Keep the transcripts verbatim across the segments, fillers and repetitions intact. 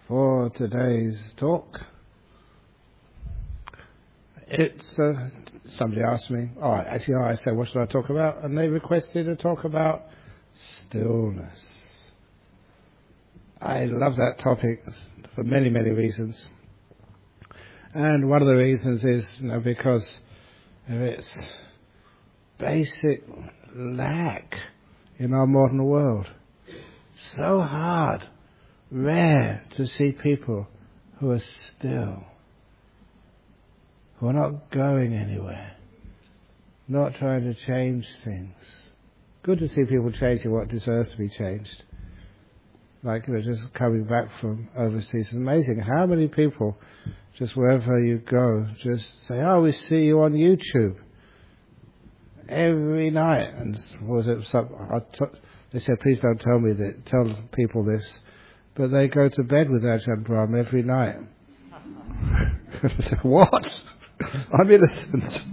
for today's talk. It's uh, somebody asked me, oh, actually I said, what should I talk about? And they requested to talk about stillness. I love that topic for many, many reasons. And one of the reasons is, you know, because of its basic lack in our modern world. So hard, rare to see people who are still, who are not going anywhere, not trying to change things. Good to see people changing what deserves to be changed. Like, you know, just coming back from overseas. It's amazing how many people, just wherever you go, just say, oh, we see you on YouTube every night. And was it some, I t- they said, please don't tell me that, tell people this. But they go to bed with Ajahn Brahm every night. I said, what? I'm innocent.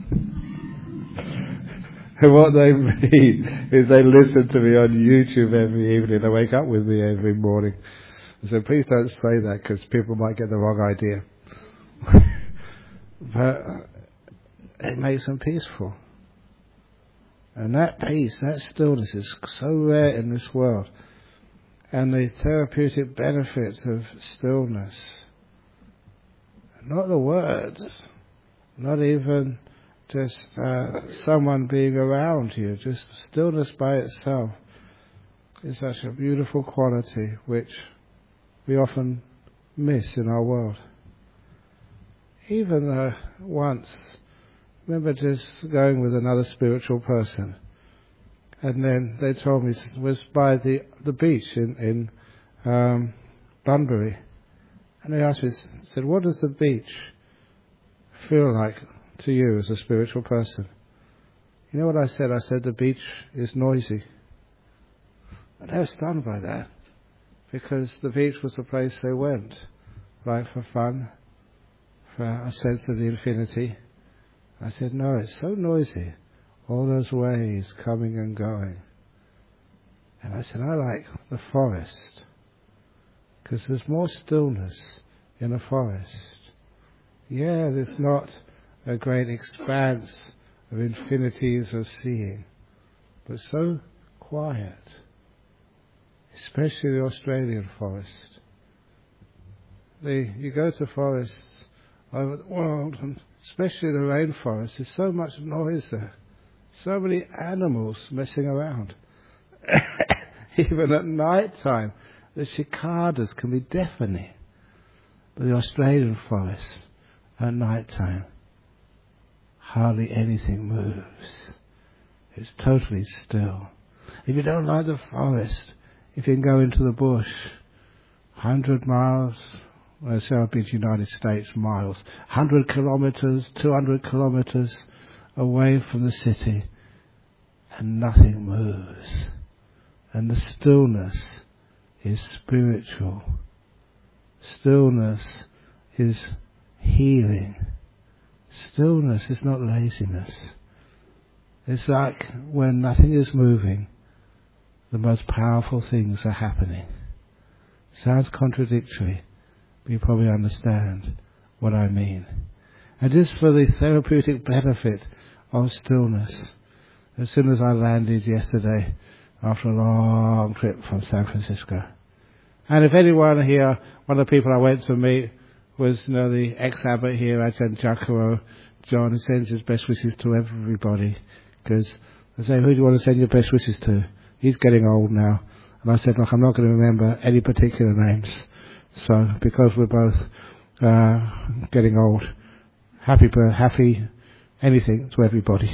And what they mean is they listen to me on YouTube every evening. They wake up with me every morning. I said, please don't say that because people might get the wrong idea. But it makes them peaceful. And that peace, that stillness is so rare in this world. And the therapeutic benefits of stillness, not the words, not even just uh, someone being around you, just stillness by itself is such a beautiful quality which we often miss in our world. Even uh, once, remember just going with another spiritual person, and then they told me it was by the the beach in, in um, Bunbury, and they asked me, said, what does the beach feel like to you as a spiritual person? You know what I said? I said the beach is noisy. And they were stunned by that, because the beach was the place they went, right, for fun, for a sense of the infinity. I said, no, it's so noisy, all those waves coming and going. And I said, I like the forest, because there's more stillness in a forest. Yeah, there's not a great expanse of infinities of seeing, but so quiet, especially the Australian forest. The, you go to forests over the world, and especially the rainforest, there's so much noise there, so many animals messing around. Even at night time, the cicadas can be deafening. But the Australian forest, at night time, hardly anything moves. It's totally still. If you don't like the forest, if you can go into the bush, one hundred miles, well, say I've been to the United States, miles, one hundred kilometers, two hundred kilometers away from the city, and nothing moves. And the stillness is spiritual. Stillness is healing. Stillness is not laziness. It's like when nothing is moving, the most powerful things are happening. Sounds contradictory, but you probably understand what I mean. And just for the therapeutic benefit of stillness, as soon as I landed yesterday after a long trip from San Francisco, and if anyone here, one of the people I went to meet was, you know, the ex-abbot here, Ajahn Chakaro, John, who sends his best wishes to everybody, because I say, who do you want to send your best wishes to? He's getting old now. And I said, look, I'm not going to remember any particular names. So, because we're both uh, getting old, happy, happy, anything to everybody.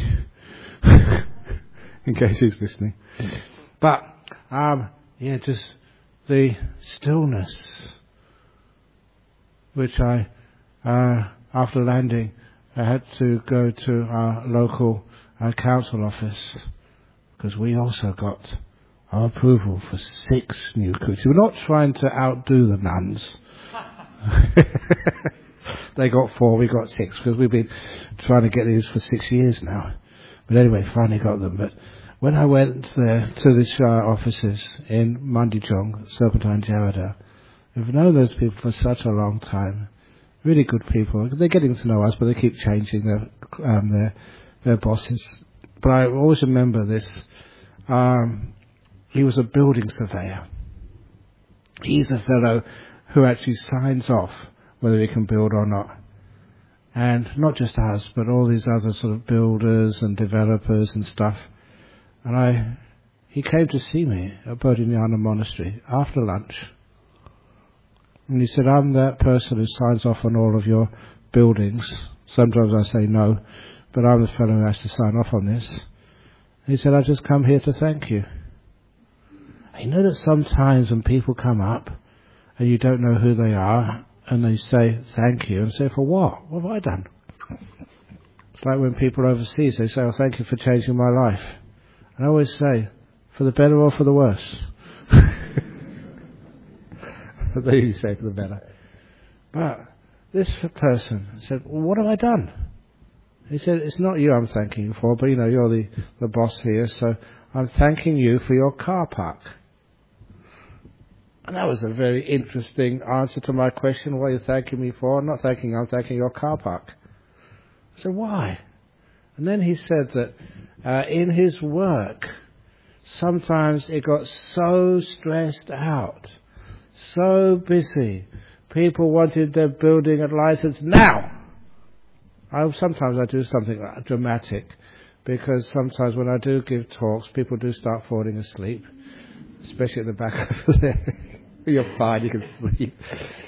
In case he's listening. But, um, yeah, just the stillness, which I, uh, after landing, I had to go to our local uh, council office, because we also got our approval for six new cookies. We're not trying to outdo the nuns. They got four, we got six, because we've been trying to get these for six years now. But anyway, finally got them. But when I went there to the Shire offices in Mundijong, Serpentine Jarrahdale, We've known those people for such a long time. Really good people. They're getting to know us, but they keep changing their um, their their bosses. But I always remember this. Um, he was a building surveyor. He's a fellow who actually signs off whether he can build or not. And not just us, but all these other sort of builders and developers and stuff. And I, he came to see me at Bodhinyana Monastery after lunch. And he said, I'm that person who signs off on all of your buildings. Sometimes I say no, but I'm the fellow who has to sign off on this. And he said, I just come here to thank you. And you know that sometimes when people come up and you don't know who they are, and they say thank you, and say, for what? What have I done? It's like when people overseas, they say, oh, thank you for changing my life. And I always say, for the better or for the worse? They usually say for the better. But this person said, well, what have I done? He said, it's not you I'm thanking you for, but you know, you're the, the boss here, so I'm thanking you for your car park. And that was a very interesting answer to my question, what are you thanking me for? I'm not thanking you, I'm thanking your car park. I said, why? And then he said that uh, in his work, sometimes it got so stressed out, so busy. People wanted their building and license now. I, sometimes I do something dramatic, because sometimes when I do give talks, people do start falling asleep, especially at the back over there. You're fine, you can sleep.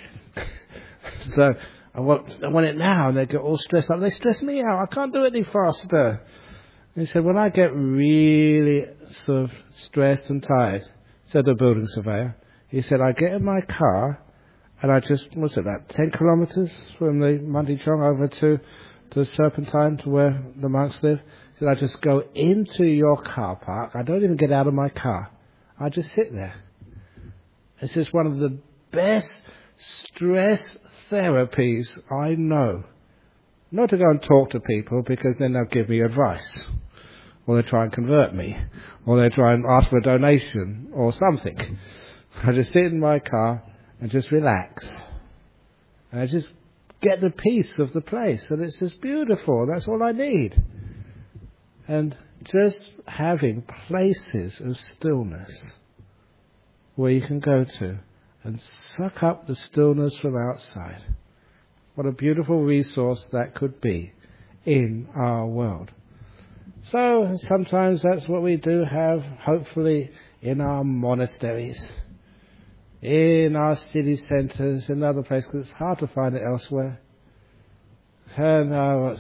So I want, I want it now, and they get all stressed out. They stress me out. I can't do it any faster. And he said, when I get really sort of stressed and tired, said the building surveyor, he said, I get in my car, and I just, what's it, about ten kilometres from the Mundichong over to, to Serpentine, to where the monks live. He said, I just go into your car park. I don't even get out of my car. I just sit there. It's just one of the best stress therapies I know. Not to go and talk to people, because then they'll give me advice, or they'll try and convert me, or they'll try and ask for a donation or something. I just sit in my car and just relax. And I just get the peace of the place, and it's just beautiful. That's all I need. And just having places of stillness where you can go to and suck up the stillness from outside. What a beautiful resource that could be in our world. So sometimes that's what we do have, hopefully, in our monasteries, in our city centres, in other places, because it's hard to find it elsewhere. And uh,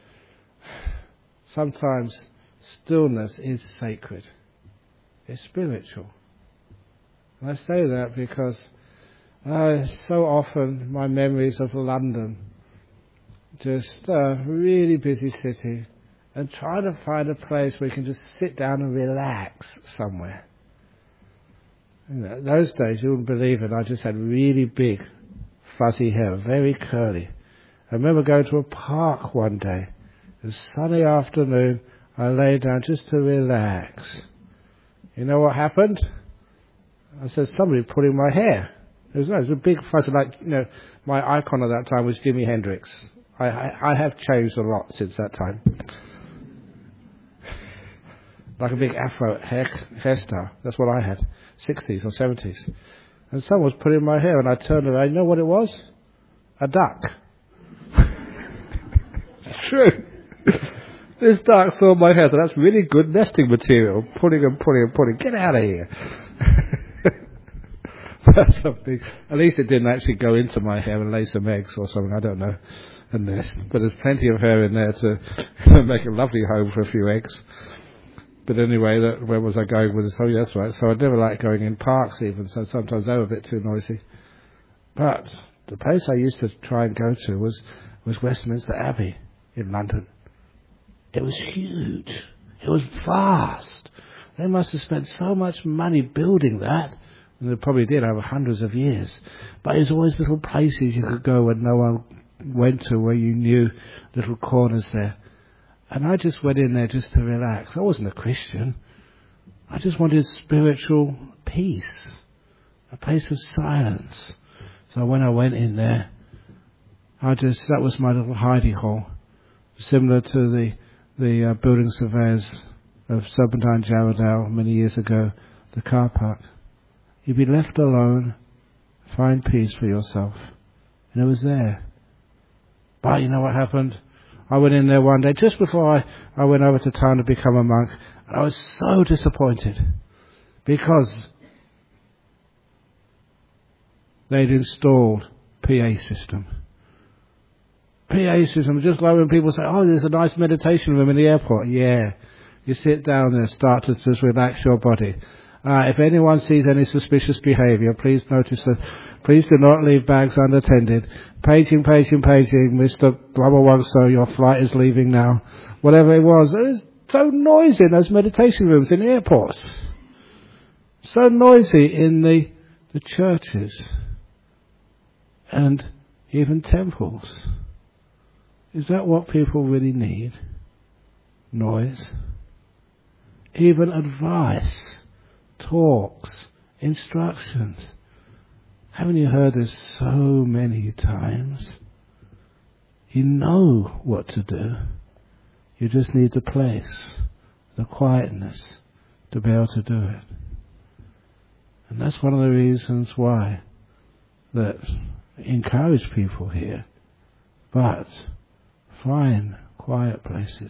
sometimes stillness is sacred. It's spiritual. And I say that because uh, so often my memories of London, just a really busy city, and trying to find a place where you can just sit down and relax somewhere. You know, those days, you wouldn't believe it, I just had really big fuzzy hair, very curly. I remember going to a park one day. It was a sunny afternoon. I lay down just to relax. You know what happened? I said, somebody pulling my hair. It was, no, it was a big fuzz, like, you know, my icon at that time was Jimi Hendrix. I, I, I have changed a lot since that time. Like a big afro hair, hairstyle. That's what I had. sixties or seventies. And someone was pulling my hair, and I turned around. You know what it was? A duck. It's true. This duck saw my hair. So that's really good nesting material. Pulling and pulling and pulling. Get out of here. That's something. At least it didn't actually go into my hair and lay some eggs or something. I don't know. A nest. But there's plenty of hair in there to make a lovely home for a few eggs. But anyway, that, where was I going with this? Oh, yes, right. So I never liked going in parks even, so sometimes they were a bit too noisy. But the place I used to try and go to was, was Westminster Abbey in London. It was huge. It was vast. They must have spent so much money building that. And they probably did over hundreds of years. But there's always little places you could go when no one went to, where you knew little corners there. And I just went in there just to relax. I wasn't a Christian. I just wanted spiritual peace, a place of silence, So when I went in there, I just, that was my little hidey hole, similar to the the uh, building surveyors of Serpentine Jarrahdale many years ago, the car park. You'd be left alone, find peace for yourself. And it was there. But you know what happened? I went in there one day, just before I, I went over to town to become a monk, and I was so disappointed because they'd installed P A system. P A system, just like when people say, oh, there's a nice meditation room in the airport. Yeah. You sit down there, start to just relax your body. Uh, if anyone sees any suspicious behaviour, please notice that, please do not leave bags unattended. Paging, paging, paging, Mister Brahmawangso, your flight is leaving now. Whatever it was, it was so noisy in those meditation rooms in the airports. So noisy in the, the churches. And even temples. Is that what people really need? Noise? Even advice, talks, instructions. Haven't you heard this so many times? You know what to do. You just need the place, the quietness to be able to do it. And that's one of the reasons why that I encourage people here. But find quiet places,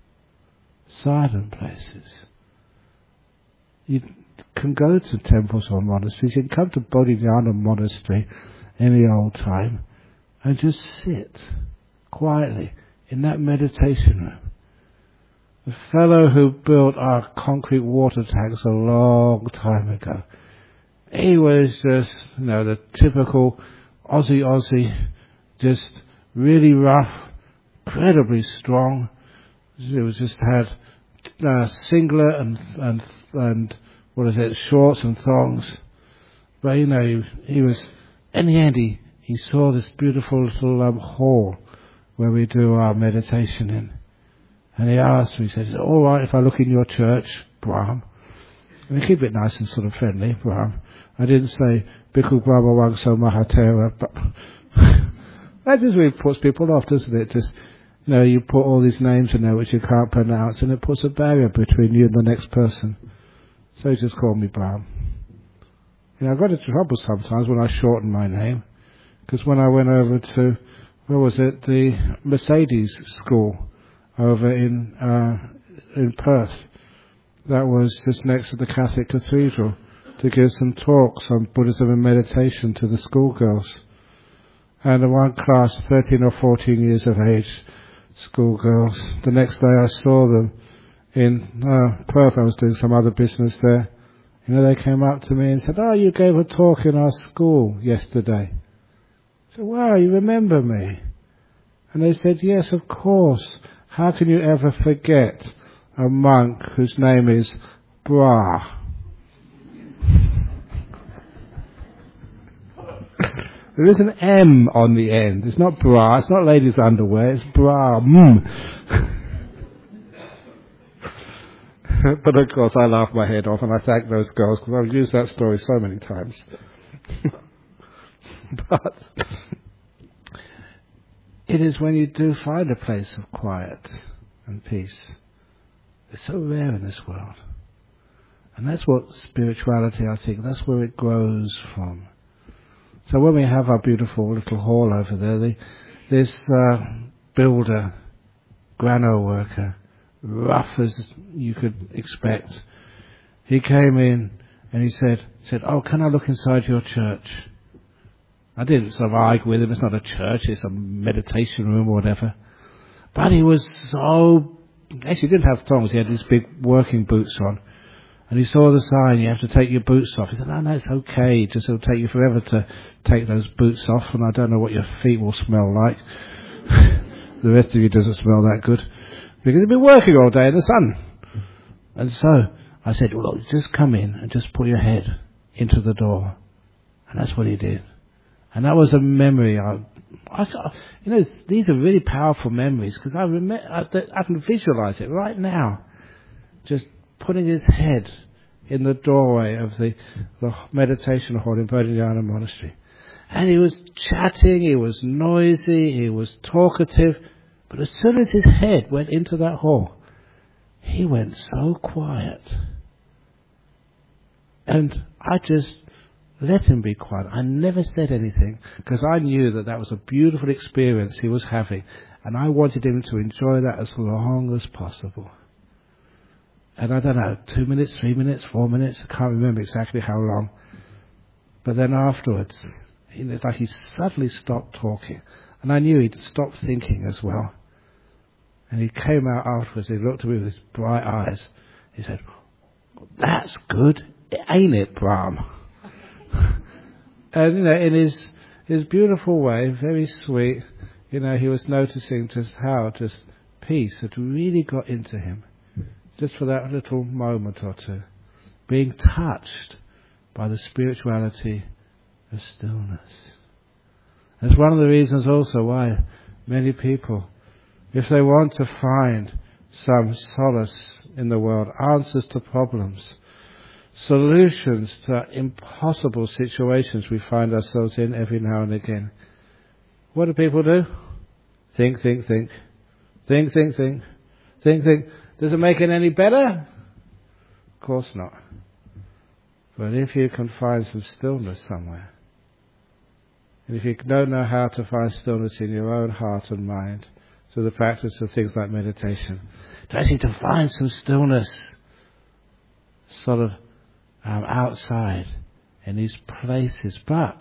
silent places. You can go to temples or monasteries. You can come to Bodhidharma Monastery any old time and just sit quietly in that meditation room. The fellow who built our concrete water tanks a long time ago, he was just, you know, the typical Aussie Aussie, just really rough, incredibly strong. It was just had uh, singlet and and and what is it, shorts and thongs. But you know, he, he was in the end. He, he saw this beautiful little um, hall where we do our meditation in, and he asked me. He said, "Is it all right if I look in your church, Brahm?" And we keep it nice and sort of friendly, Brahm. I didn't say Bhikkhu Brahmawangso Mahatera, but that just really puts people off, doesn't it? Just, you know, you put all these names in there which you can't pronounce, and it puts a barrier between you and the next person. So he just called me Brahm. You know, I got into trouble sometimes when I shortened my name, because when I went over to, where was it, the Mercedes School over in uh, in Perth, that was just next to the Catholic Cathedral, to give some talks on Buddhism and meditation to the schoolgirls. And in one class, thirteen or fourteen years of age, schoolgirls, the next day I saw them in uh, Perth. I was doing some other business there. You know, they came up to me and said, "Oh, you gave a talk in our school yesterday." I said, "Wow, you remember me?" And they said, "Yes, of course. How can you ever forget a monk whose name is Bra?" There is an M on the end. It's not bra. It's not ladies' underwear. It's bra. Mm. But of course, I laugh my head off, and I thank those girls because I've used that story so many times. But it is when you do find a place of quiet and peace. It's so rare in this world. And that's what spirituality, I think, that's where it grows from. So when we have our beautiful little hall over there, the, this uh, builder, grano worker, rough as you could expect, he came in and he said, said, "Oh, can I look inside your church?" I didn't sort of argue with him. It's not a church, it's a meditation room or whatever. But he was so, actually he didn't have thongs, he had these big working boots on. And he saw the sign, "You have to take your boots off." He said, "No, no, it's okay. Just it'll take you forever to take those boots off, and I don't know what your feet will smell like." The rest of you doesn't smell that good, because you've been working all day in the sun. And so I said, "Well, look, just come in and just put your head into the door." And that's what he did. And that was a memory. I, I, you know, these are really powerful memories, because I, rem- I, I can visualize it right now. Just putting his head in the doorway of the, the meditation hall in Bodhidharma Monastery. And he was chatting, he was noisy, he was talkative. But as soon as his head went into that hall, he went so quiet. And I just let him be quiet. I never said anything because I knew that that was a beautiful experience he was having. And I wanted him to enjoy that as long as possible. And I don't know, two minutes, three minutes, four minutes, I can't remember exactly how long. But then afterwards, it's like he suddenly stopped talking. And I knew he'd stopped thinking as well. And he came out afterwards, he looked at me with his bright eyes. He said, "That's good, ain't it, Brahm?" And, you know, in his his beautiful way, very sweet, you know, he was noticing just how just peace had really got into him. Just for that little moment or two. Being touched by the spirituality of stillness. That's one of the reasons also why many people, if they want to find some solace in the world, answers to problems, solutions to impossible situations we find ourselves in every now and again, what do people do? Think, think, think. Think, think, think. Think, think. Does it make it any better? Of course not. But if you can find some stillness somewhere, and if you don't know how to find stillness in your own heart and mind, through the practice of things like meditation, to actually to find some stillness sort of um, outside in these places. But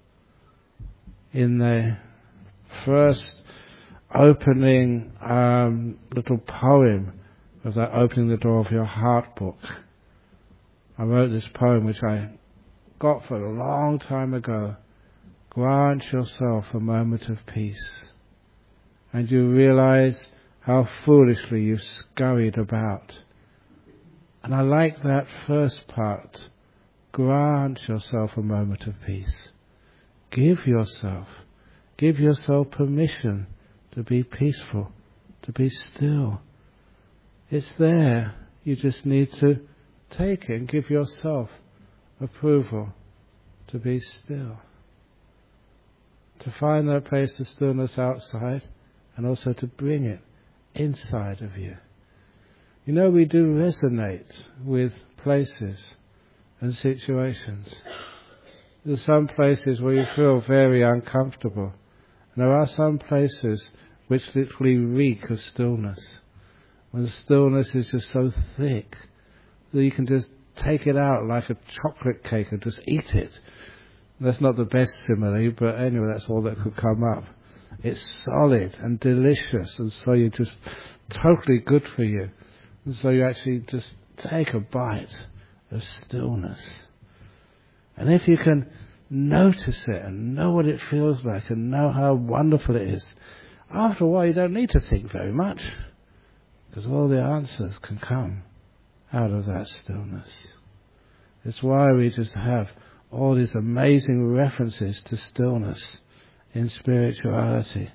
in the first opening um, little poem of that Opening the Door of Your Heart book, I wrote this poem which I got for a long time ago. Grant yourself a moment of peace, and you realize how foolishly you've scurried about. And I like that first part. Grant yourself a moment of peace. Give yourself, give yourself permission to be peaceful, to be still. It's there. You just need to take it and give yourself approval to be still. To find that place of stillness outside and also to bring it inside of you. You know, we do resonate with places and situations. There's some places where you feel very uncomfortable. And there are some places which literally reek of stillness. When the stillness is just so thick that you can just take it out like a chocolate cake and just eat it. That's not the best simile, but anyway, that's all that could come up. It's solid and delicious, and so you're just totally good for you. And so you actually just take a bite of stillness. And if you can notice it and know what it feels like and know how wonderful it is, after a while you don't need to think very much, because all the answers can come out of that stillness. It's why we just have all these amazing references to stillness in spirituality.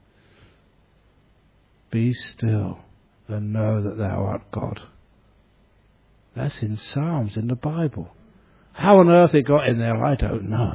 Be still and know that thou art God. That's in Psalms in the Bible. How on earth it got in there, I don't know.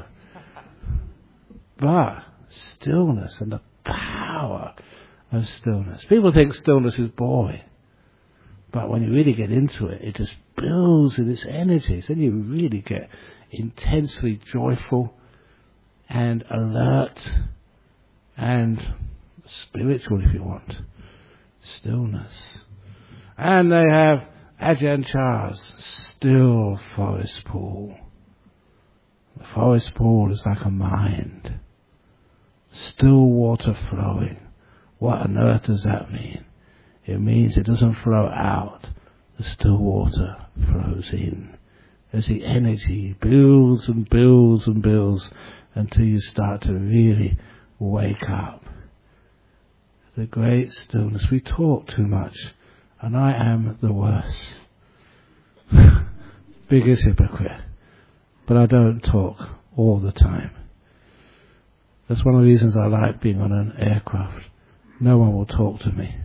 But stillness and the power of stillness. People think stillness is boring. But when you really get into it, it just builds with its energies. Then you really get intensely joyful and alert and spiritual, if you want. Stillness. And they have Ajahn Chah's still forest pool. The forest pool is like a mind. Still water flowing. What on earth does that mean? It means it doesn't flow out. The still water flows in. As the energy builds and builds and builds until you start to really wake up. The great stillness. We talk too much, and I am the worst. Biggest hypocrite. But I don't talk all the time. That's one of the reasons I like being on an aircraft. No one will talk to me.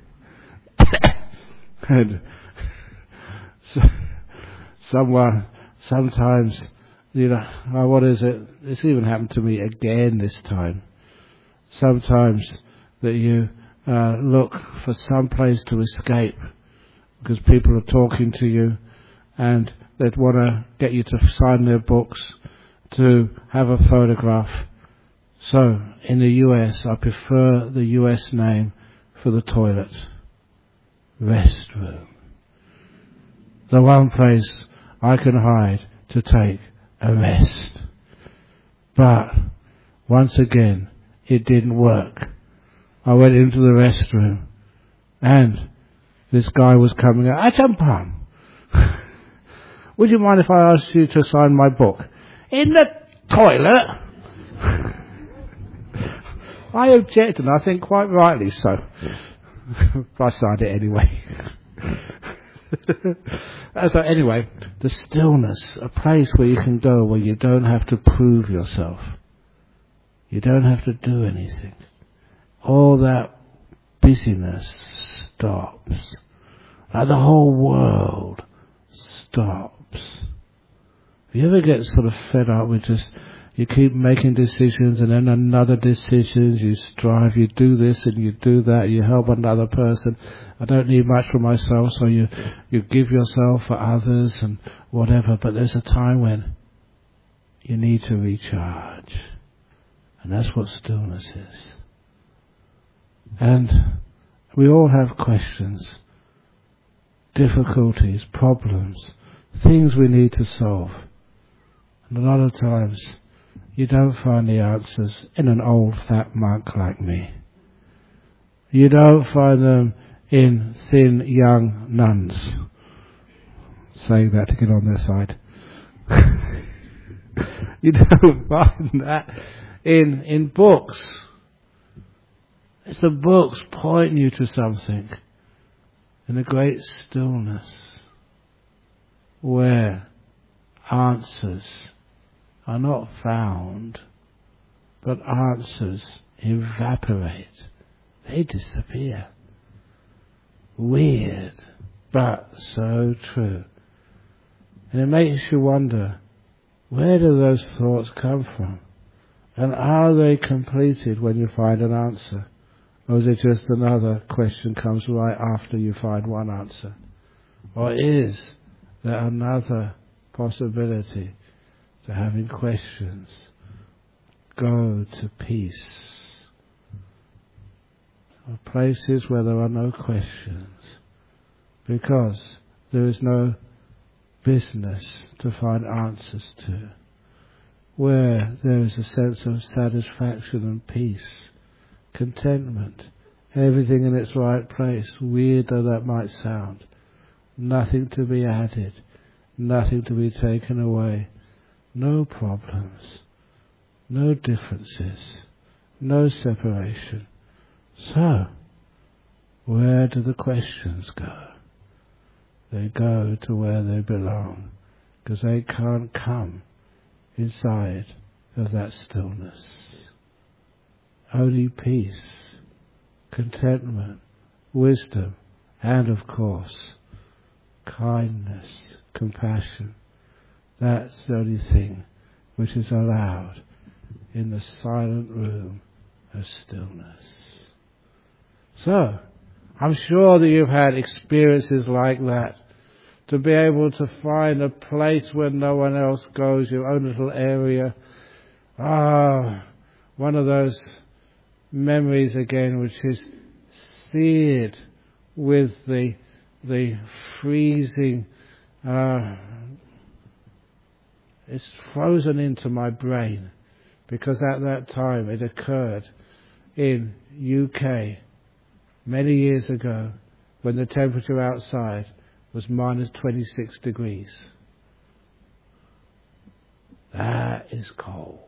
And so, someone sometimes, you know, oh, what is it? This even happened to me again this time. Sometimes that you uh, look for some place to escape because people are talking to you and they'd want to get you to sign their books, to have a photograph. So, in the U S, I prefer the U S name for the toilet. Restroom. The one place I can hide to take a rest. But, once again, it didn't work. I went into the restroom and this guy was coming out. Achampam! Would you mind if I asked you to sign my book? In the toilet? I objected, and I think quite rightly so. I signed it anyway. So anyway, the stillness, a place where you can go where you don't have to prove yourself. You don't have to do anything. All that busyness stops. And the whole world stops. You ever get sort of fed up with just, you keep making decisions and then another decision, you strive, you do this and you do that, you help another person. I don't need much for myself, so you, you give yourself for others and whatever, but there's a time when you need to recharge. And that's what stillness is. And we all have questions, difficulties, problems, things we need to solve. And a lot of times you don't find the answers in an old fat monk like me. You don't find them in thin young nuns. Saying that to get on their side. You don't find that in in books. It's the books pointing you to something in a great stillness where answers are not found, but answers evaporate. They disappear. Weird, but so true. And it makes you wonder, where do those thoughts come from? And are they completed when you find an answer? Or is it just another question comes right after you find one answer? Or is there another possibility to having questions go to peace? Or places where there are no questions, because there is no business to find answers to, where there is a sense of satisfaction and peace, contentment, everything in its right place, weird though that might sound, nothing to be added, nothing to be taken away, no problems, no differences, no separation. So, where do the questions go? They go to where they belong, because they can't come inside of that stillness. Only peace, contentment, wisdom, and of course, kindness, compassion. That's the only thing which is allowed in the silent room of stillness. So, I'm sure that you've had experiences like that, to be able to find a place where no one else goes, your own little area. Ah, one of those memories again, which is seared with the the freezing. Uh, it's frozen into my brain, because at that time it occurred in U K many years ago, when the temperature outside was minus twenty-six degrees. That is cold.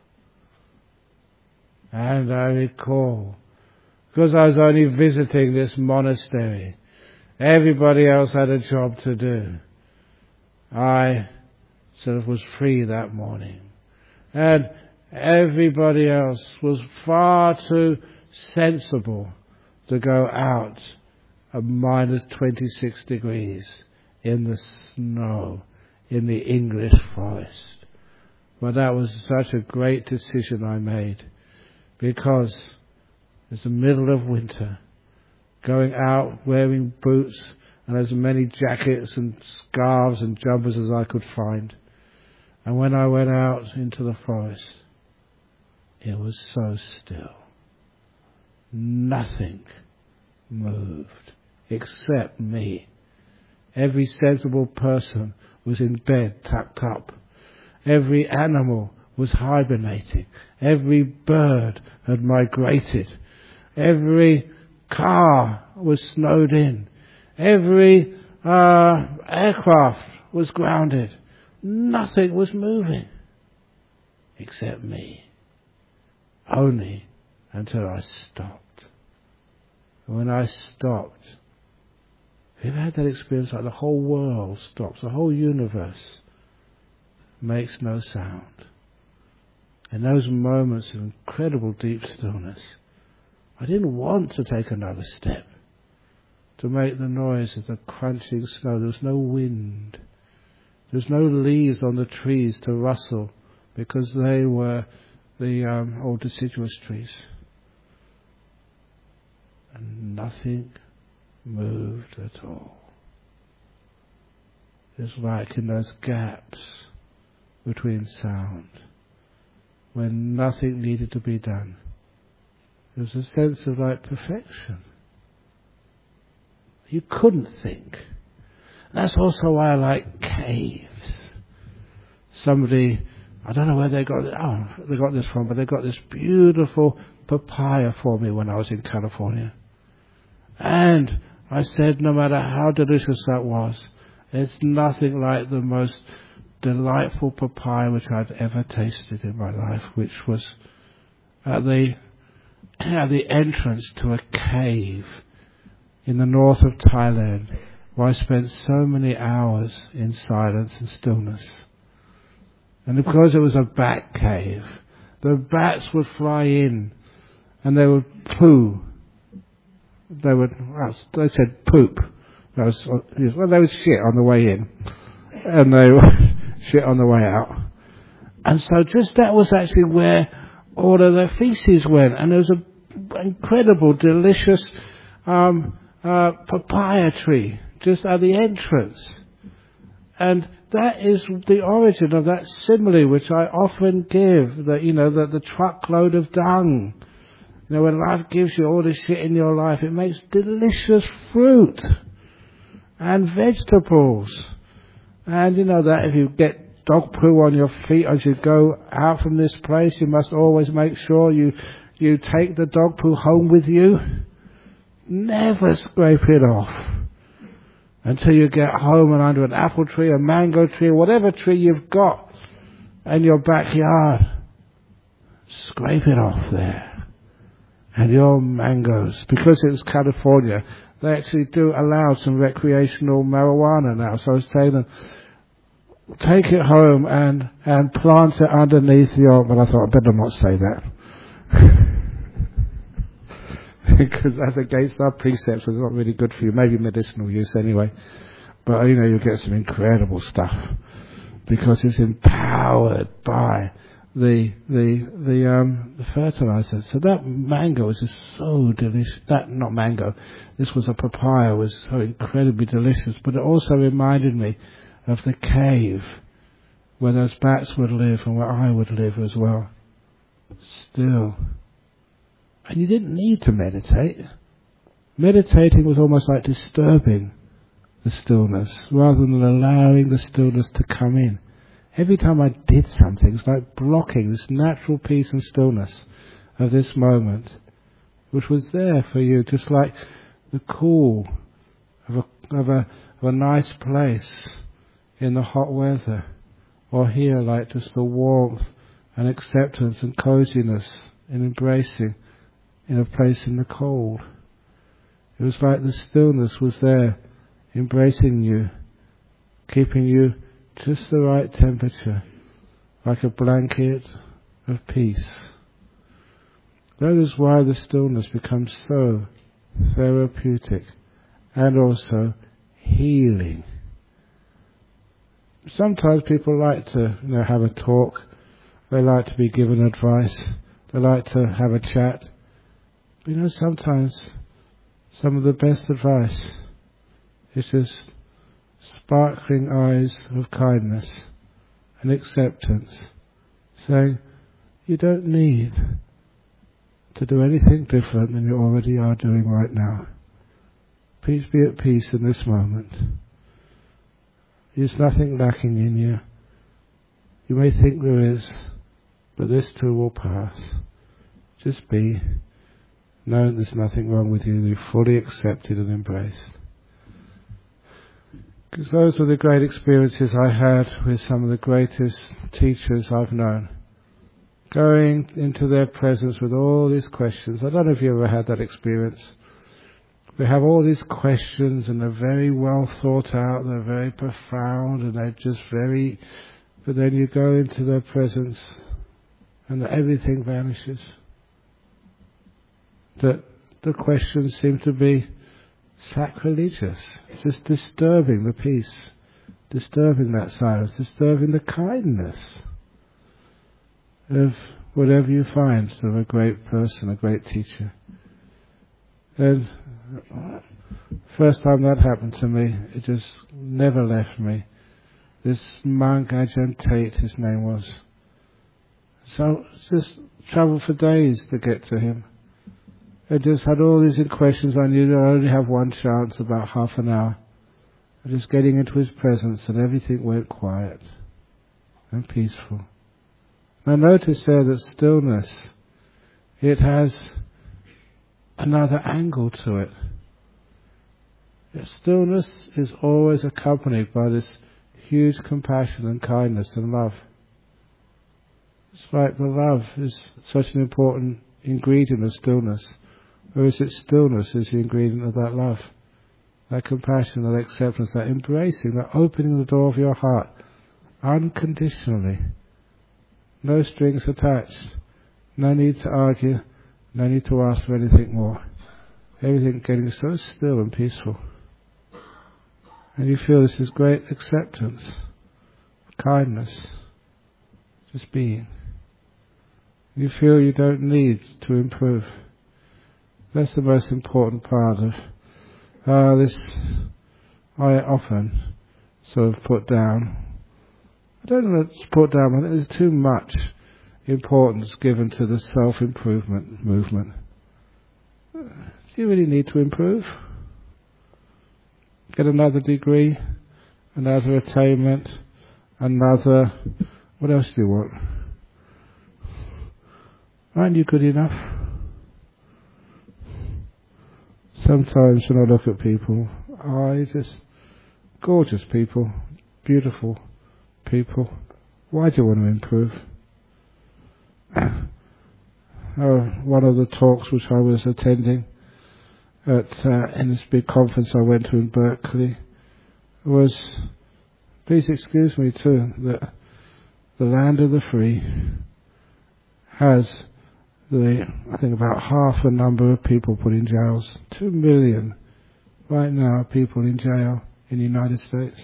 And I recall, because I was only visiting this monastery, everybody else had a job to do. I sort of was free that morning. And everybody else was far too sensible to go out at minus twenty-six degrees in the snow, in the English forest. But that was such a great decision I made, because it's the middle of winter, going out wearing boots and as many jackets and scarves and jumpers as I could find. And when I went out into the forest, it was so still. Nothing moved except me. Every sensible person was in bed tucked up. Every animal was hibernating. Every bird had migrated. Every car was snowed in. Every uh, aircraft was grounded. Nothing was moving except me. Only until I stopped. And when I stopped, have you ever had that experience like the whole world stops, the whole universe makes no sound? In those moments of incredible deep stillness, I didn't want to take another step to make the noise of the crunching snow. There was no wind. There was no leaves on the trees to rustle, because they were the um, old deciduous trees. And nothing moved at all. It's like in those gaps between sound, when nothing needed to be done. There was a sense of like perfection. You couldn't think. And that's also why I like caves. Somebody, I don't know where they got it, oh, they got this from, but they got this beautiful papaya for me when I was in California. And I said, no matter how delicious that was, it's nothing like the most delightful papaya which I'd ever tasted in my life, which was at the at the entrance to a cave in the north of Thailand, where I spent so many hours in silence and stillness. And because it was a bat cave, the bats would fly in and they would poo. They would, well, they said poop. That was, well, they would shit on the way in and they would shit on the way out. And so just that was actually where all of their feces went. And there was an incredible, delicious um, uh, papaya tree just at the entrance. And that is the origin of that simile which I often give, that, you know, that the truckload of dung. You know, when life gives you all this shit in your life, it makes delicious fruit and vegetables. And you know that if you get dog poo on your feet as you go out from this place, you must always make sure you, you take the dog poo home with you. Never scrape it off until you get home and under an apple tree, a mango tree, whatever tree you've got in your backyard. Scrape it off there. And your mangoes, because it's California, they actually do allow some recreational marijuana now. So I was telling them, take it home and, and plant it underneath your, but I thought I better not say that. Because that's against our precepts, it's not really good for you. Maybe medicinal use anyway. But you know, you'll get some incredible stuff. Because it's empowered by the the the um the fertilizer. So that mango was just so delicious. That not mango, this was a papaya, was so incredibly delicious. But it also reminded me of the cave where those bats would live and where I would live as well. Still. And you didn't need to meditate. Meditating was almost like disturbing the stillness rather than allowing the stillness to come in. Every time I did something, it's like blocking this natural peace and stillness of this moment, which was there for you, just like the cool of a, of a, of a nice place in the hot weather, or here like just the warmth and acceptance and coziness and embracing in a place in the cold. It was like the stillness was there, embracing you, keeping you just the right temperature, like a blanket of peace. That is why the stillness becomes so therapeutic and also healing. sometimes people like to, you know, have a talk. They like to be given advice. They like to have a chat. But you know, sometimes some of the best advice is just sparkling eyes of kindness and acceptance, saying, you don't need to do anything different than you already are doing right now. Please be at peace in this moment. There's nothing lacking in you. You may think there is, but this too will pass. Just be. Know there's nothing wrong with you. You're fully accepted and embraced. Because those were the great experiences I had with some of the greatest teachers I've known. Going into their presence with all these questions. I don't know if you ever had that experience. They have all these questions and they're very well thought out, they're very profound and they're just very... But then you go into their presence and everything vanishes. That the questions seem to be sacrilegious, just disturbing the peace, disturbing that silence, disturbing the kindness of whatever you find of a great person, a great teacher. And first time that happened to me, it just never left me. This monk, Ajahn Tate, his name was. So just travelled for days to get to him. I just had all these questions. I knew that I only have one chance, about half an hour. Just getting into his presence and everything went quiet and peaceful. And I noticed there that stillness, it has another angle to it. Stillness is always accompanied by this huge compassion and kindness and love. It's like the love is such an important ingredient of stillness. Or is it stillness is the ingredient of that love? That compassion, that acceptance, that embracing, that opening the door of your heart unconditionally. No strings attached. No need to argue. No need to ask for anything more. Everything getting so still and peaceful. And you feel this is great acceptance, kindness, just being. You feel you don't need to improve. That's the most important part of uh, this. I often sort of put down. I don't know if it's put down, but there's too much importance given to the self-improvement movement. Do you really need to improve? Get another degree, another attainment, another... What else do you want? Aren't you good enough? Sometimes when I look at people, I just... Gorgeous people, beautiful people. Why do you want to improve? Oh, one of the talks which I was attending at uh, in this big conference I went to in Berkeley was, please excuse me too, that the land of the free has the, I think about half the number of people put in jails. Two million right now are people in jail in the United States.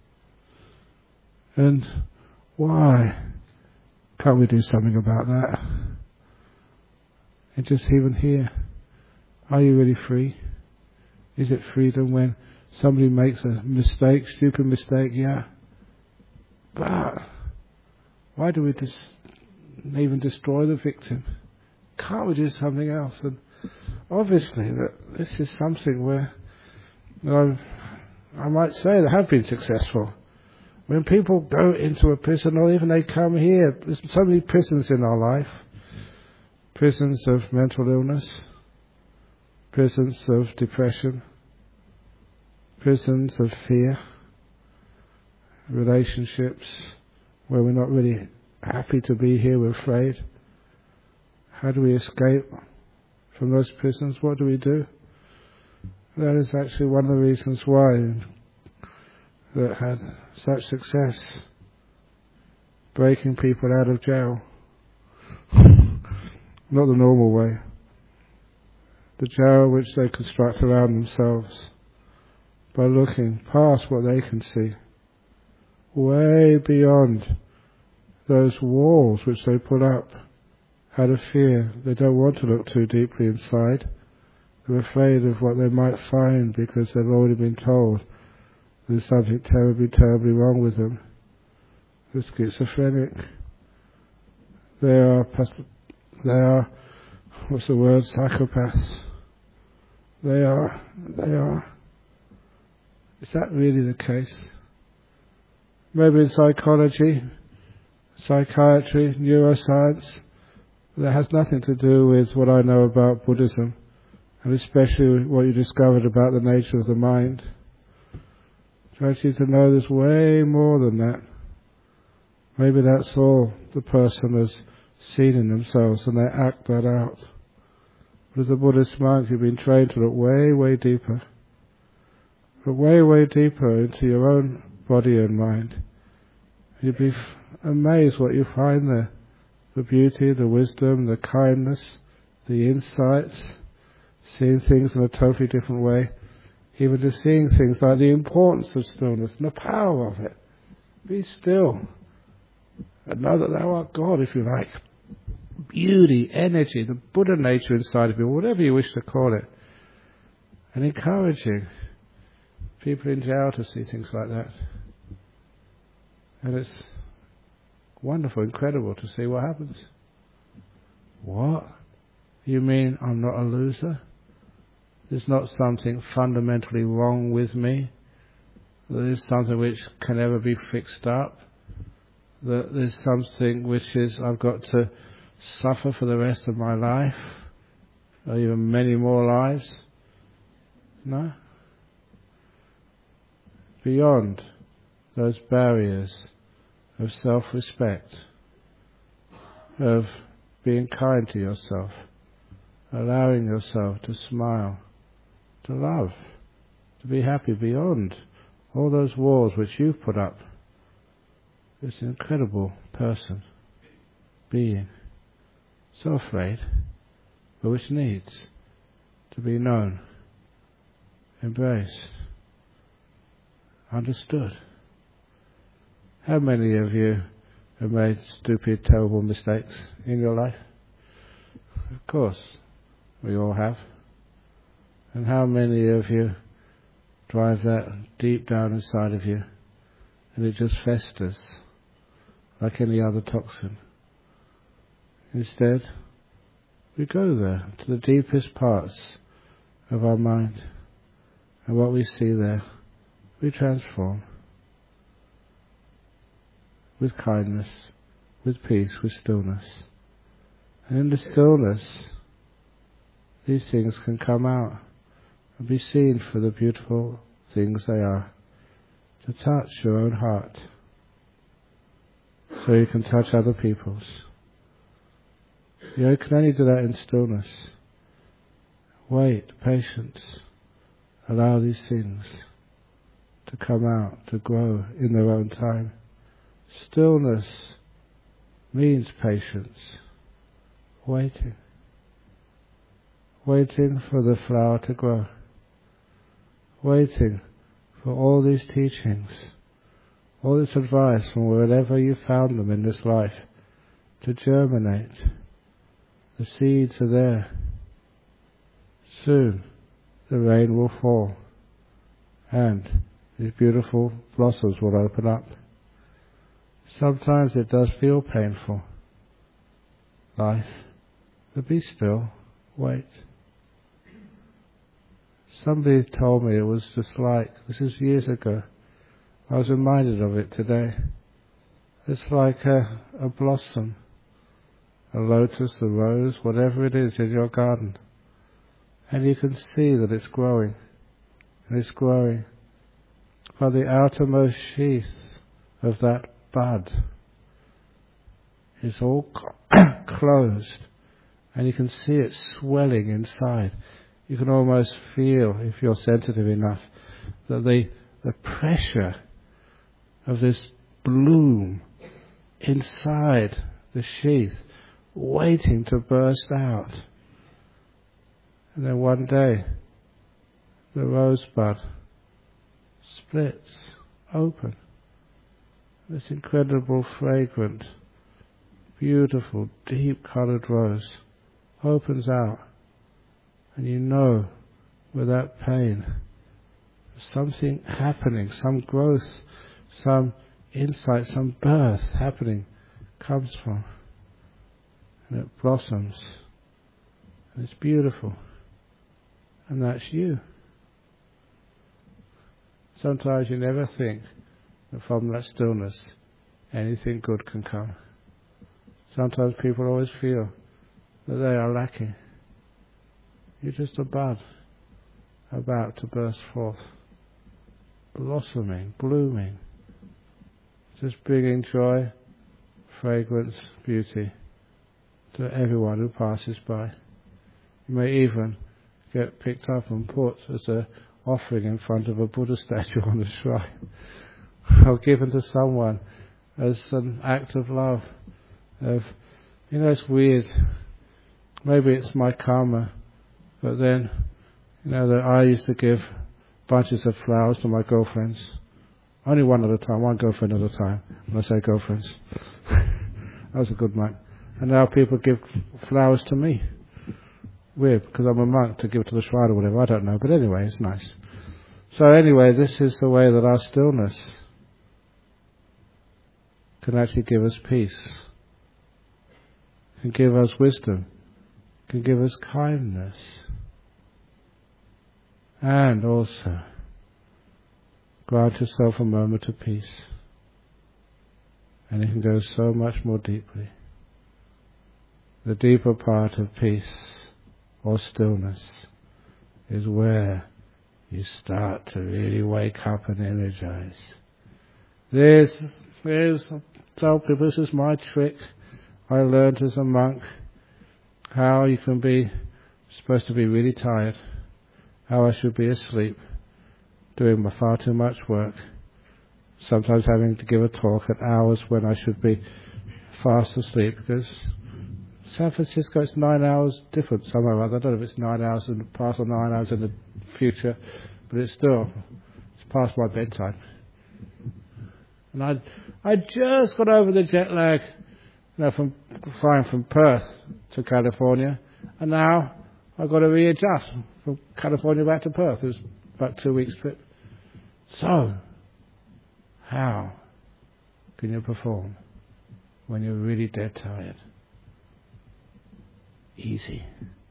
And why can't we do something about that? And just even here, are you really free? Is it freedom when somebody makes a mistake, stupid mistake? Yeah. But why do we just even destroy the victim? Can't we do something else? And obviously that this is something where, you know, I might say they have been successful. When people go into a prison, or even they come here, there's so many prisons in our life. Prisons of mental illness, prisons of depression, prisons of fear, relationships where we're not really happy to be here, we're afraid. How do we escape from those prisons? What do we do? That is actually one of the reasons why that had such success, breaking people out of jail. Not the normal way. The jail which they construct around themselves by looking past what they can see way beyond those walls which they put up out of fear. They don't want to look too deeply inside. They're afraid of what they might find because they've already been told there's something terribly, terribly wrong with them. They're schizophrenic. They are, they are, what's the word, psychopaths. They are, they are. Is that really the case? Maybe in psychology, psychiatry, neuroscience, that has nothing to do with what I know about Buddhism, and especially what you discovered about the nature of the mind. To actually to know there's way more than that. Maybe that's all the person has seen in themselves and they act that out. But as a Buddhist monk, you've been trained to look way, way deeper. Look way, way deeper into your own body and mind. You'd be f- amazed what you find there. The beauty, the wisdom, the kindness, the insights, seeing things in a totally different way. Even just seeing things like the importance of stillness and the power of it. Be still. And know that thou art God, if you like. Beauty, energy, the Buddha nature inside of you, whatever you wish to call it. And encouraging people in jail to see things like that. And it's wonderful, incredible to see what happens. What? You mean I'm not a loser? There's not something fundamentally wrong with me? There is something which can never be fixed up? That there's something which is I've got to suffer for the rest of my life? Or even many more lives? No? Beyond those barriers of self-respect, of being kind to yourself, allowing yourself to smile, to love, to be happy beyond all those walls which you've put up. This incredible person, being, so afraid, but which needs to be known, embraced, understood. How many of you have made stupid, terrible mistakes in your life? Of course, we all have. And how many of you drive that deep down inside of you and it just festers like any other toxin? Instead, we go there to the deepest parts of our mind, and what we see there, we transform with kindness, with peace, with stillness. And in the stillness, these things can come out and be seen for the beautiful things they are, to touch your own heart, so you can touch other people's. You can only do that in stillness. Wait, patience, allow these things to come out, to grow in their own time. Stillness means patience, waiting, waiting for the flower to grow, waiting for all these teachings, all this advice from wherever you found them in this life to germinate. The seeds are there. Soon the rain will fall and these beautiful blossoms will open up. Sometimes it does feel painful, life, but be still, wait. Somebody told me it was just like, this is years ago, I was reminded of it today. It's like a, a blossom, a lotus, a rose, whatever it is in your garden. And you can see that it's growing, and it's growing. But the outermost sheath of that bud is all closed, and you can see it swelling inside. You can almost feel, if you're sensitive enough, that the the pressure of this bloom inside the sheath, waiting to burst out. And then one day, the rosebud splits open, this incredible, fragrant, beautiful, deep-coloured rose opens out, and you know, without pain, something happening, some growth, some insight, some birth happening comes from, and it blossoms, and it's beautiful, and that's you. Sometimes you never think that from that stillness anything good can come. Sometimes people always feel that they are lacking. You're just a bud about to burst forth, blossoming, blooming, just bringing joy, fragrance, beauty to everyone who passes by. You may even get picked up and put as a offering in front of a Buddha statue on the shrine, or given to someone as an act of love. Of, you know, it's weird. Maybe it's my karma, but then, you know, that I used to give bunches of flowers to my girlfriends. Only one at a time, one girlfriend at a time, when I say girlfriends. That was a good monk. And now people give flowers to me. Weird, because I'm a monk, to give to the shrine or whatever, I don't know, but anyway, it's nice. So anyway, this is the way that our stillness can actually give us peace, can give us wisdom, can give us kindness, and also grant yourself a moment of peace, and it can go so much more deeply. The deeper part of peace or stillness is where you start to really wake up and energize. This is, I tell people, this is my trick. I learned as a monk how you can be supposed to be really tired, how I should be asleep, doing far too much work, sometimes having to give a talk at hours when I should be fast asleep, because San Francisco, it's nine hours different somewhere. I don't know if it's nine hours in the past or nine hours in the future, but it's still, it's past my bedtime. And I I just got over the jet lag, you know, from flying from Perth to California, and now I've got to readjust from California back to Perth. It was about two weeks trip. So, how can you perform when you're really dead tired? Easy.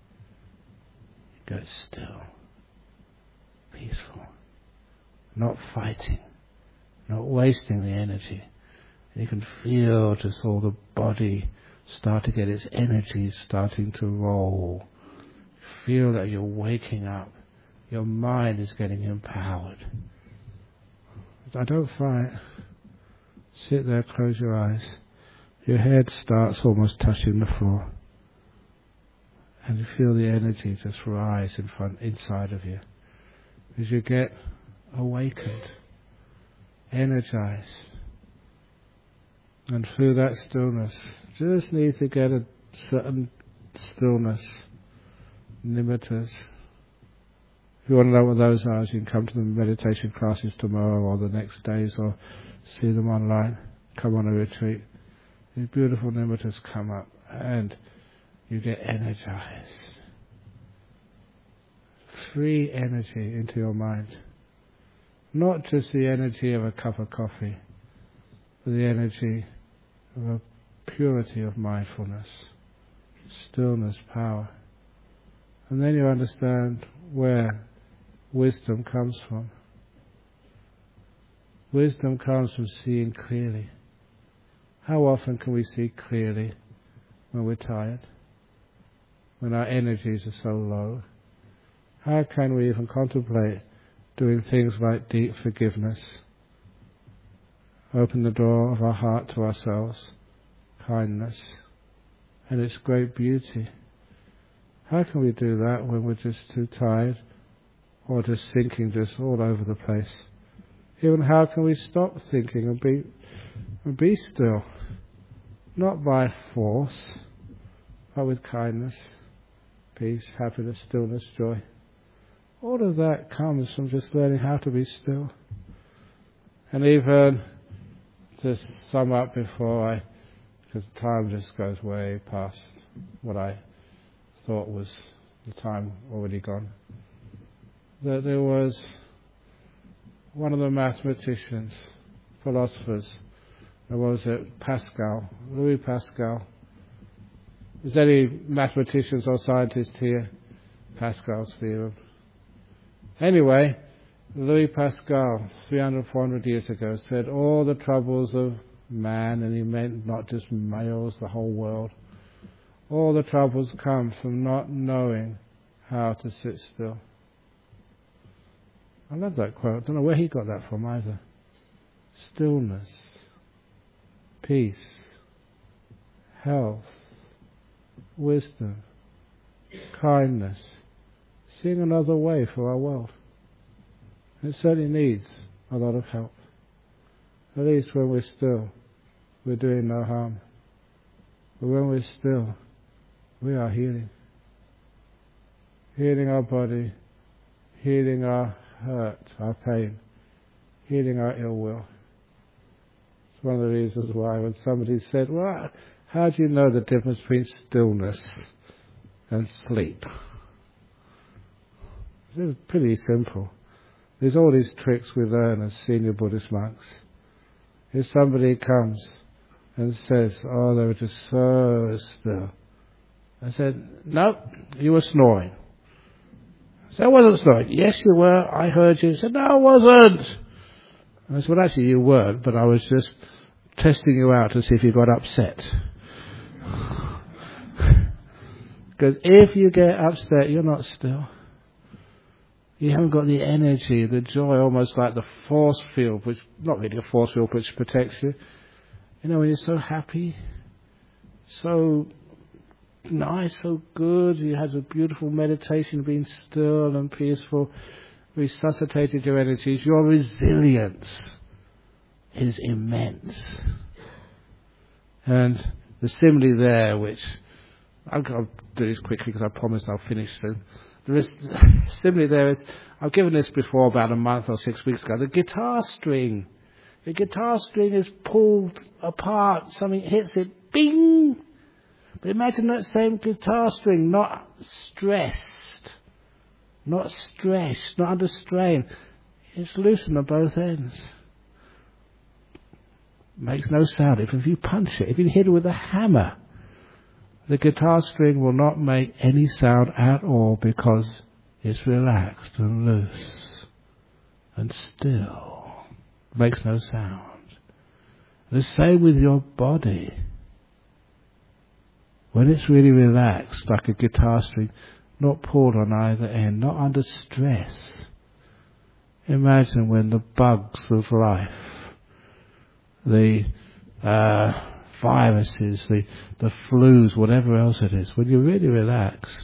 Go still. Peaceful. Not fighting. Not wasting the energy. And you can feel just all the body start to get its energy starting to roll. Feel that you're waking up. Your mind is getting empowered. I don't fight. Sit there, close your eyes. Your head starts almost touching the floor. And you feel the energy just rise in front, inside of you. As you get awakened, energized. And through that stillness, just need to get a certain stillness, nimittas. If you want to know what those are, you can come to the meditation classes tomorrow or the next days, or see them online. Come on a retreat. These beautiful nimittas come up, and you get energized. Free energy into your mind. Not just the energy of a cup of coffee, but the energy of a purity of mindfulness, stillness, power. And then you understand where wisdom comes from. Wisdom comes from seeing clearly. How often can we see clearly when we're tired? When our energies are so low? How can we even contemplate doing things like deep forgiveness? Open the door of our heart to ourselves, kindness, and its great beauty. How can we do that when we're just too tired, or just thinking just all over the place? Even how can we stop thinking and be and be still? Not by force, but with kindness, peace, happiness, stillness, joy. All of that comes from just learning how to be still. And even to sum up before I, because time just goes way past what I thought was the time already gone, that there was one of the mathematicians, philosophers, what was it, Pascal, Louis Pascal. Is there any mathematicians or scientists here? Pascal's theorem. Anyway, Louis Pascal, three hundred, four hundred years ago, said all the troubles of man, and he meant not just males, the whole world, all the troubles come from not knowing how to sit still. I love that quote. I don't know where he got that from either. Stillness, peace, health, wisdom, kindness, seeing another way for our world. It certainly needs a lot of help. At least when we're still, we're doing no harm. But when we're still, we are healing. Healing our body, healing our hurt, our pain, healing our ill will. It's one of the reasons why when somebody said, well, how do you know the difference between stillness and sleep? It's pretty simple. There's all these tricks we learn as senior Buddhist monks. If somebody comes and says, oh, they were just so still, I said, no, you were snoring. I said, I wasn't snoring. Yes, you were. I heard you. I said, no, I wasn't. I said, well, actually, you weren't, but I was just testing you out to see if you got upset. Because if you get upset, you're not still. You haven't got the energy, the joy, almost like the force field, which, not really a force field, which protects you. You know, when you're so happy, so nice, so good, you had a beautiful meditation, being still and peaceful, resuscitated your energies, your resilience is immense. And the simile there, which I'll, I'll do this quickly because I promised I'll finish soon. The simile there is, I've given this before about a month or six weeks ago, the guitar string. The guitar string is pulled apart, something hits it, bing! But imagine that same guitar string not stressed, not stressed, not under strain. It's loosened at both ends. Makes no sound. If, if you punch it, if you hit it with a hammer, the guitar string will not make any sound at all because it's relaxed and loose and still. Makes no sound. The same with your body. When it's really relaxed, like a guitar string, not pulled on either end, not under stress. Imagine when the bugs of life, the uh, viruses, the, the flus, whatever else it is, when you're really relaxed,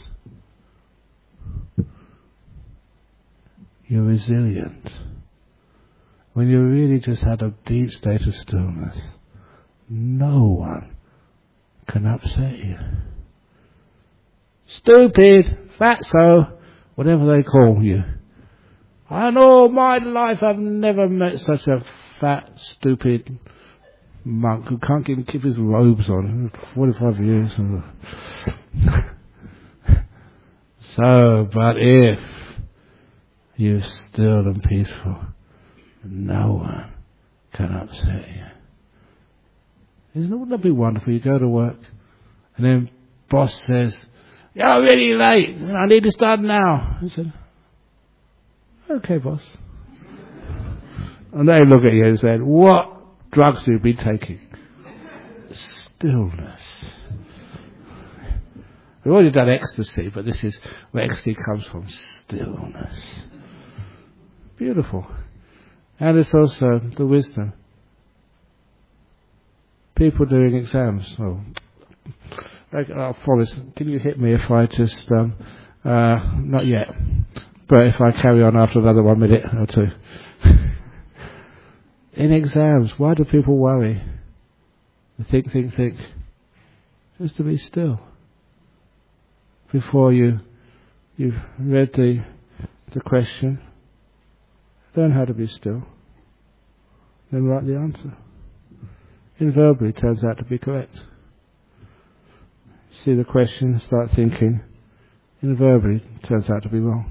you're resilient. When you really just had a deep state of stillness, no one can upset you. Stupid, fatso, whatever they call you. I know my life I've never met such a fat, stupid monk who can't even keep his robes on. forty-five years. So, but if you're still and peaceful, no one can upset you. Isn't it, wouldn't that be wonderful? You go to work and then boss says, you're really late, I need to start now. I said, okay, boss. And they look at you and say, what drugs have you been taking? Stillness. We've already done ecstasy, but this is where ecstasy comes from. Stillness. Beautiful. And it's also the wisdom. People doing exams. Oh, I promise. Can you hit me if I just, um, uh, not yet, but if I carry on after another one minute or two. In exams, why do people worry? Think, think, think. Just to be still. Before you, you've read the, the question, learn how to be still. Then write the answer. invariably turns out to be correct. See the question, start thinking, invariably turns out to be wrong.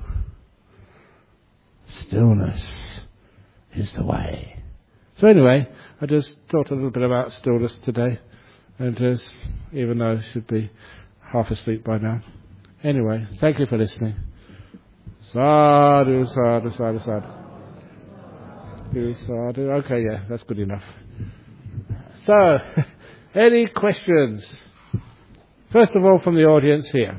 Stillness is the way. So anyway, I just thought a little bit about stillness today, and just, even though I should be half asleep by now. Anyway, thank you for listening. Sadhu, sadhu, sadhu, sadhu. Sadhu. Okay, yeah, that's good enough. So, any questions? First of all, from the audience here.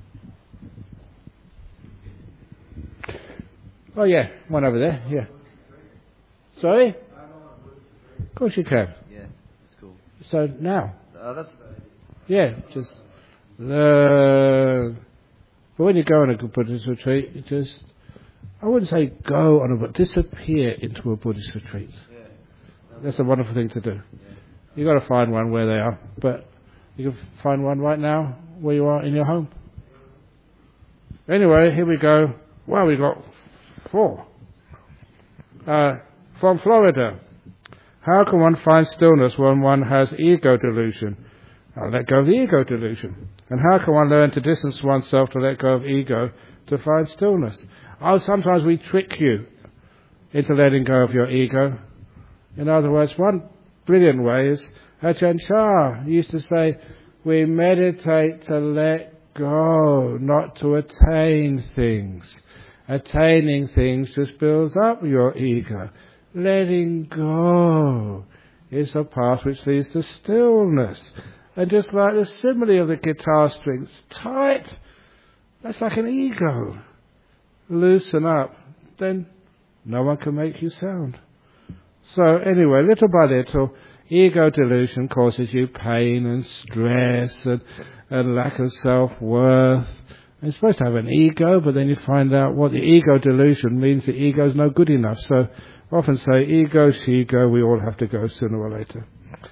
Oh yeah, one over there, yeah. Sorry? Of course you can. Yeah, that's cool. So now. Uh, that's Yeah, just learn. But when you go on a Buddhist retreat, you just, I wouldn't say go on a, but disappear into a Buddhist retreat. yeah. That's a wonderful thing to do. Yeah. You've got to find one where they are, but you can find one right now where you are in your home. Anyway, here we go. Well, we got four. Uh, from Florida. How can one find stillness when one has ego delusion? I'll let go of the ego delusion. And how can one learn to distance oneself to let go of ego to find stillness? Oh, sometimes we trick you into letting go of your ego. In other words, one brilliant way is Ajahn Chah used to say, we meditate to let go, not to attain things. Attaining things just builds up your ego. Letting go is the path which leads to stillness. And just like the simile of the guitar strings, tight, that's like an ego. Loosen up, then no one can make you sound. So anyway, little by little, ego delusion causes you pain and stress and, and lack of self-worth. You're supposed to have an ego, but then you find out what the ego delusion means. The ego is no good enough. So I often say, ego, she-go, we all have to go sooner or later.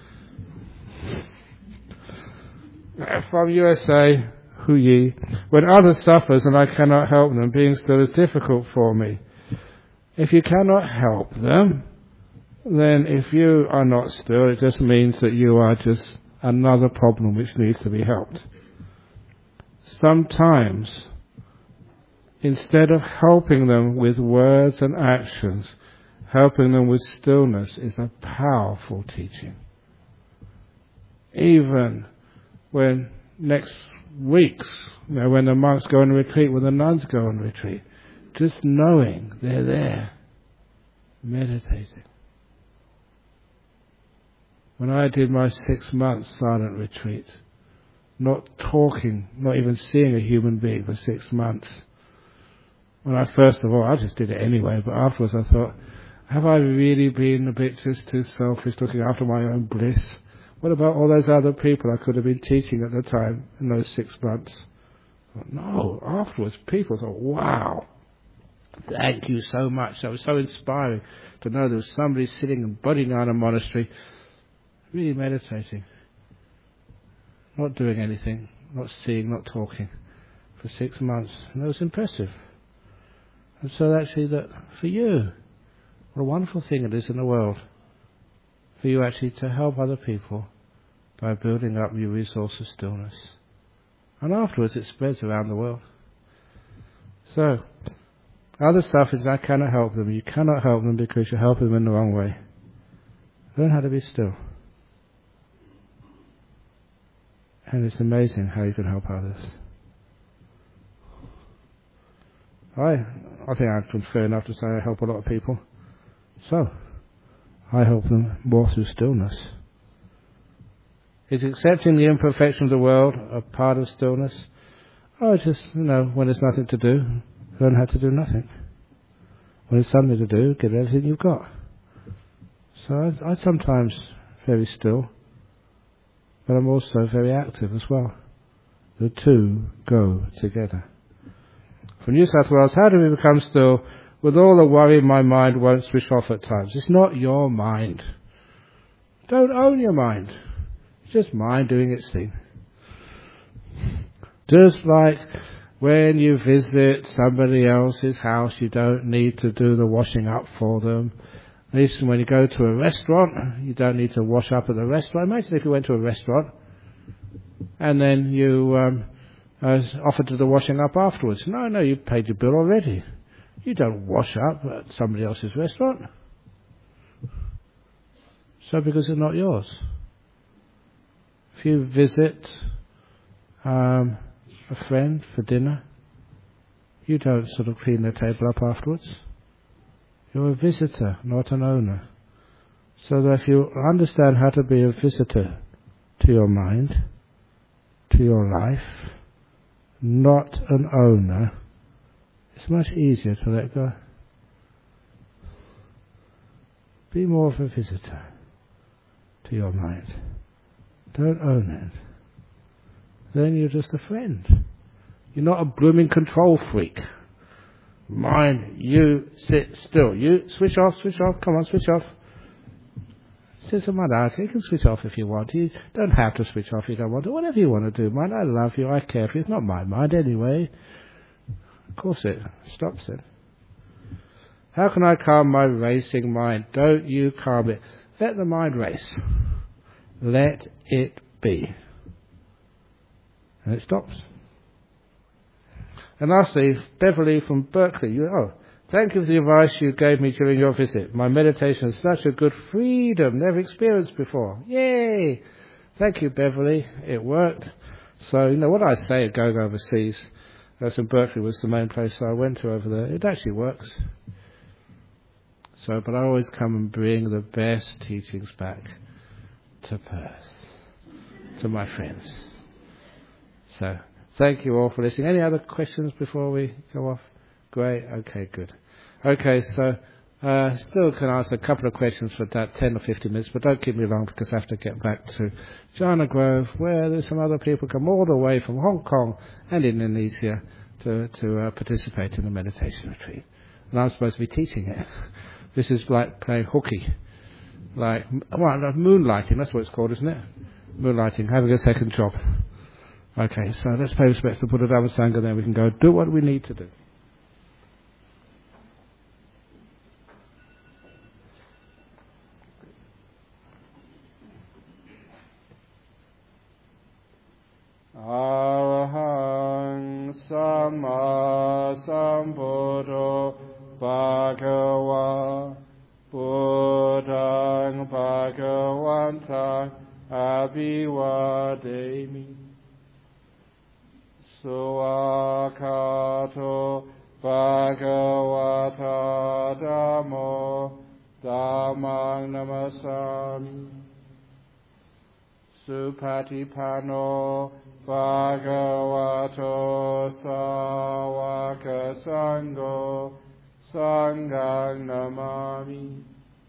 From U S A, Hu Yi, when others suffers and I cannot help them, being still is difficult for me. If you cannot help them, then if you are not still, it just means that you are just another problem which needs to be helped. Sometimes, instead of helping them with words and actions, helping them with stillness is a powerful teaching. Even when next weeks, you know, when the monks go on retreat, when the nuns go on retreat, just knowing they're there, meditating. When I did my six months silent retreat, not talking, not even seeing a human being for six months. When I first of all, I just did it anyway, but afterwards I thought, have I really been a bit just too selfish, looking after my own bliss? What about all those other people I could have been teaching at the time in those six months? Thought, no, afterwards people thought, wow, thank you so much. That was so inspiring to know there was somebody sitting in Bodhinyana monastery, really meditating. Not doing anything, not seeing, not talking, for six months. And it was impressive. And so actually that, for you, what a wonderful thing it is in the world, for you actually to help other people by building up your resource of stillness. And afterwards it spreads around the world. So, other stuff is I cannot help them. You cannot help them because you're helping them in the wrong way. Learn how to be still. And it's amazing how you can help others. I I think I'm fair enough to say I help a lot of people. So, I help them more through stillness. Is accepting the imperfection of the world a part of stillness? Oh, just, you know, when there's nothing to do, learn how to do nothing. When there's something to do, give everything you've got. So I, I sometimes very still, but I'm also very active as well. The two go together. From New South Wales, how do we become still with all the worry my mind won't switch off at times? It's not your mind. Don't own your mind. It's just mind doing its thing. Just like when you visit somebody else's house, you don't need to do the washing up for them. At least when you go to a restaurant, you don't need to wash up at the restaurant. Imagine if you went to a restaurant and then you um, uh, offered to do the washing up afterwards. No, no, you paid your bill already. You don't wash up at somebody else's restaurant. So because it's not yours. If you visit um, a friend for dinner, you don't sort of clean the table up afterwards. You're a visitor, not an owner. So that if you understand how to be a visitor to your mind, to your life, not an owner, it's much easier to let go. Be more of a visitor to your mind. Don't own it. Then you're just a friend. You're not a blooming control freak. Mind, you sit still. You switch off, switch off, come on, switch off. Says the mind, okay, you can switch off if you want. You don't have to switch off if you don't want to. Whatever you want to do, mind, I love you, I care for you. It's not my mind anyway. Of course it stops it. How can I calm my racing mind? Don't you calm it. Let the mind race. Let it be. And it stops. And lastly, Beverly from Berkeley. You, oh, thank you for the advice you gave me during your visit. My meditation is such a good freedom, never experienced before. Yay! Thank you, Beverly. It worked. So, you know, what I say going overseas, that's in Berkeley was the main place I went to over there. It actually works. So, but I always come and bring the best teachings back to Perth, to my friends. So, thank you all for listening. Any other questions before we go off? Great. Okay, good. Okay, so uh, still can ask a couple of questions for about ten or fifteen minutes, but don't keep me long because I have to get back to Jhana Grove, where there's some other people come all the way from Hong Kong and Indonesia to, to uh, participate in the meditation retreat. And I'm supposed to be teaching it. This is like playing hooky. Like, well, moonlighting, that's what it's called, isn't it? Moonlighting, having a second job. Okay, so let's pay respects to Buddha Dhamma Sangha, then we can go do what we need to do. Arahang Samma Sambuddho Bhagava Buddhang Bhagavantang Abhivademi Suakato Bhagavata Dhammo Dhammang Namasami Supatipano Bhagavato Sawaka Sangho Sanghang Namami.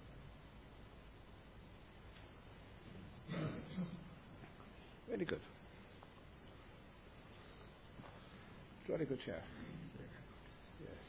Very good. Very good chair. Yes.